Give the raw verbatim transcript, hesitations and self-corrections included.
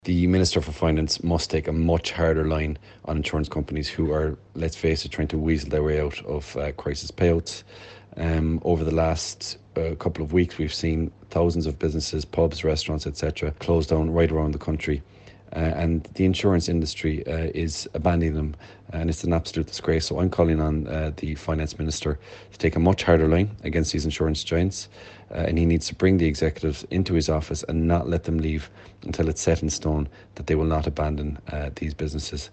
The Minister for Finance must take a much harder line on insurance companies who are, let's face it, trying to weasel their way out of uh, crisis payouts. Um, over the last uh, couple of weeks, we've seen thousands of businesses, pubs, restaurants, et cetera, close down right around the country. Uh, and the insurance industry uh, is abandoning them, and it's an absolute disgrace. So I'm calling on uh, the Finance Minister to take a much harder line against these insurance giants, uh, and he needs to bring the executives into his office and not let them leave until it's set in stone that they will not abandon uh, these businesses.